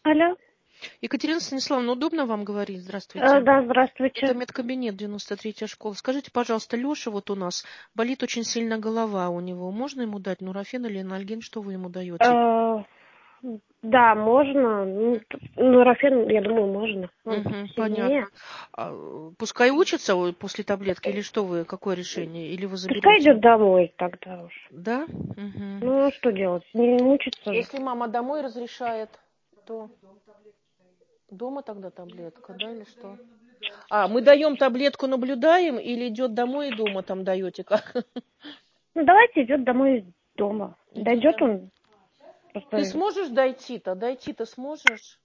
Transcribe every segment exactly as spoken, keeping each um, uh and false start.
Алло. Екатерина Станиславовна, удобно вам говорить? Э, Здравствуйте. да, Это здравствуйте. медкабинет, девяносто третья школа. Скажите, пожалуйста, Леша вот у нас, болит очень сильно голова у него. Можно ему дать нурофен или анальгин? Что вы ему даете? Э, да, можно. Ну, т- нурофен, я думаю, можно. Он Угу, сильнее. понятно. А, э, пускай учится о- после таблетки или что вы, какое решение? Или вы Пускай идет заберете? домой тогда уж. Да? Угу. Ну, а что делать? Не мучиться же. Если мама домой разрешает, то дома тогда таблетка, да, или что? А, мы даем таблетку, наблюдаем, или идет домой и дома там даете как? Ну, давайте идет домой дома. Идет Дойдет домой. он Ты просто... сможешь дойти-то? Дойти-то сможешь?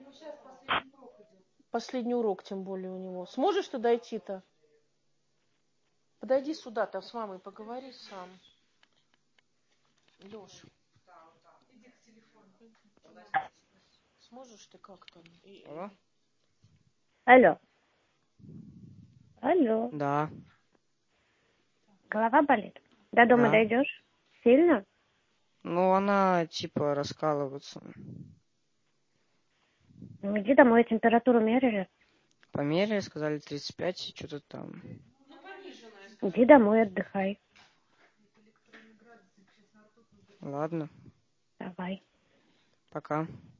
Последний урок, тем более у него. Сможешь ты дойти-то? Подойди сюда, там с мамой поговори сам. Леш, сможешь ты как-то? И- Алло? Алло. Алло. Да, Голова болит? До дома да. дойдешь? Сильно? Ну, она типа раскалывается. Ну, иди домой, температуру мерили. Померили, сказали тридцать пять, и что-то там. Иди домой, отдыхай. Ладно, Давай. пока.